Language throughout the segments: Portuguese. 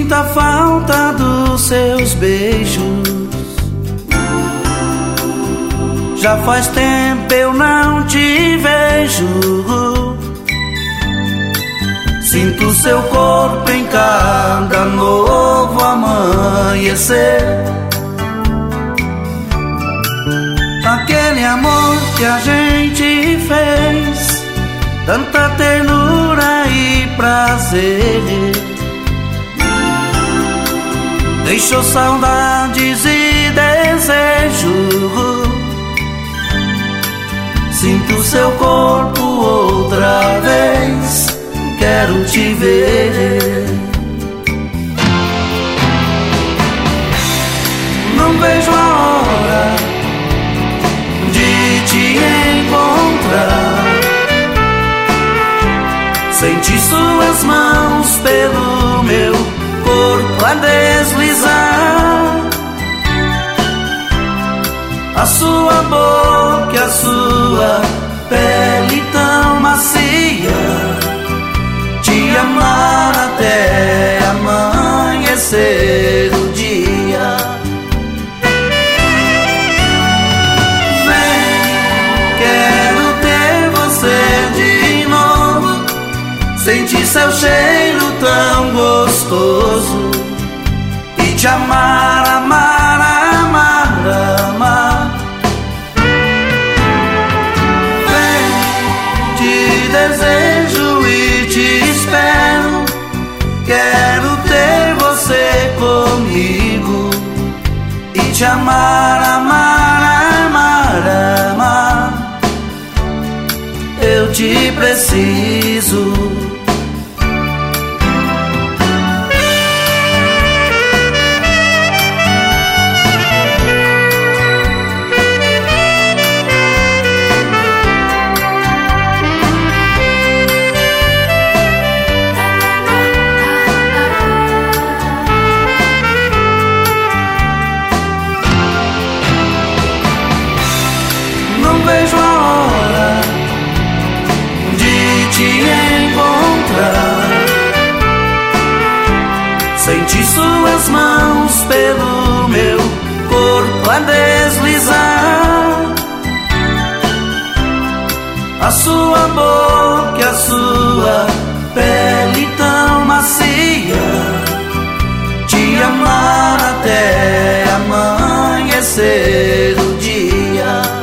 muita falta dos seus beijos. Já faz tempo eu não te vejo. Sinto seu corpo em cada novo amanhecer. Aquele amor que a gente fez, tanta ternura e prazer, deixou saudades e desejo. Sinto seu corpo outra vez, quero te ver. Não vejo a hora de te encontrar, sentir suas mãos pelo meu corpo a deslizar, a sua boca e a sua pele tão macia, te amar até amanhecer o dia. Vem, quero ter você de novo, sentir seu cheiro tão gostoso e te amar, amar, amar, amar. Vem, te desejo e te espero, quero ter você comigo e te amar, amar, amar, amar. Eu te preciso. Não vejo a hora de te encontrar, sentir suas mãos pelo meu corpo a deslizar, a sua boca e a sua pele tão macia, te amar até amanhecer o dia.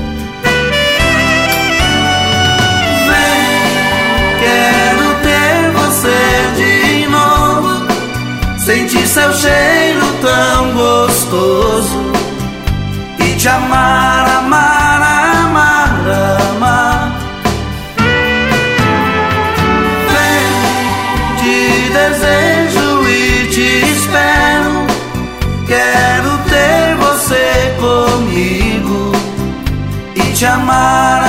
Sentir seu cheiro tão gostoso e te amar, amar, amar, amar. Vem, te desejo e te espero, quero ter você comigo e te amar,